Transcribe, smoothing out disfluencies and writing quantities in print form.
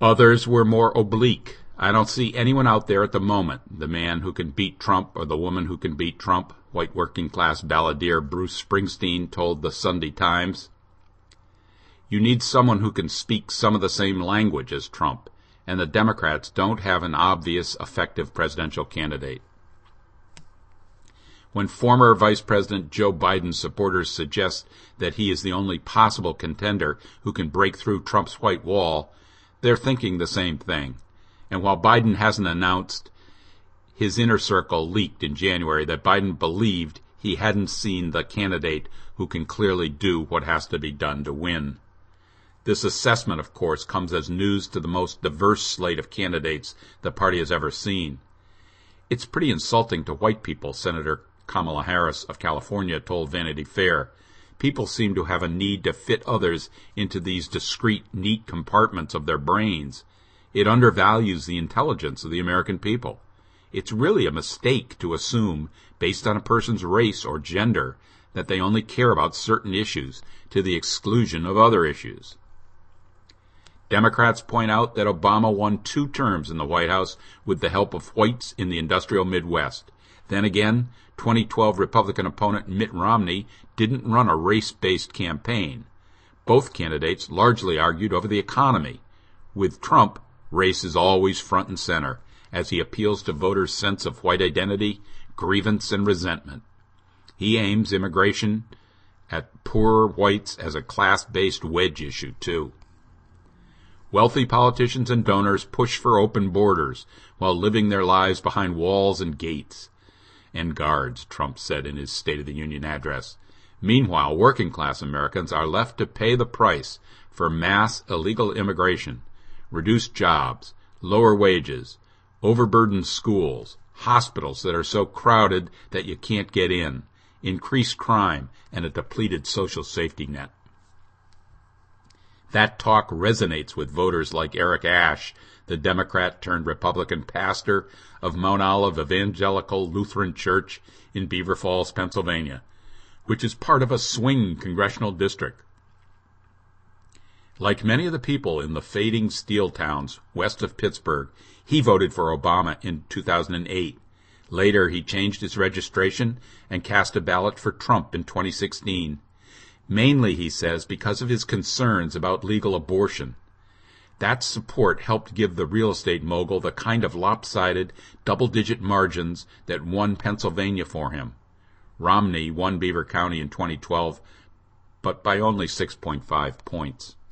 Others were more oblique. I don't see anyone out there at the moment, the man who can beat Trump or the woman who can beat Trump, white working-class balladeer Bruce Springsteen told the Sunday Times. You need someone who can speak some of the same language as Trump, and the Democrats don't have an obvious, effective presidential candidate. When former Vice President Joe Biden's supporters suggest that he is the only possible contender who can break through Trump's white wall, they're thinking the same thing. And while Biden hasn't announced, his inner circle leaked in January that Biden believed he hadn't seen the candidate who can clearly do what has to be done to win. This assessment, of course, comes as news to the most diverse slate of candidates the party has ever seen. It's pretty insulting to white people, Senator Kamala Harris of California told Vanity Fair. People seem to have a need to fit others into these discrete, neat compartments of their brains. It undervalues the intelligence of the American people. It's really a mistake to assume, based on a person's race or gender, that they only care about certain issues to the exclusion of other issues. Democrats point out that Obama won 2 terms in the White House with the help of whites in the industrial Midwest. Then again, 2012 Republican opponent Mitt Romney didn't run a race-based campaign. Both candidates largely argued over the economy. With Trump, race is always front and center, as he appeals to voters' sense of white identity, grievance, and resentment. He aims immigration at poorer whites as a class-based wedge issue, too. Wealthy politicians and donors push for open borders while living their lives behind walls and gates and guards, Trump said in his State of the Union address. Meanwhile, working-class Americans are left to pay the price for mass illegal immigration, reduced jobs, lower wages, overburdened schools, hospitals that are so crowded that you can't get in, increased crime, and a depleted social safety net. That talk resonates with voters like Eric Ashe, the Democrat-turned-Republican pastor of Mount Olive Evangelical Lutheran Church in Beaver Falls, Pennsylvania, which is part of a swing congressional district. Like many of the people in the fading steel towns west of Pittsburgh, he voted for Obama in 2008. Later, he changed his registration and cast a ballot for Trump in 2016. Mainly, he says, because of his concerns about legal abortion. That support helped give the real estate mogul the kind of lopsided, double-digit margins that won Pennsylvania for him. Romney won Beaver County in 2012, but by only 6.5 points.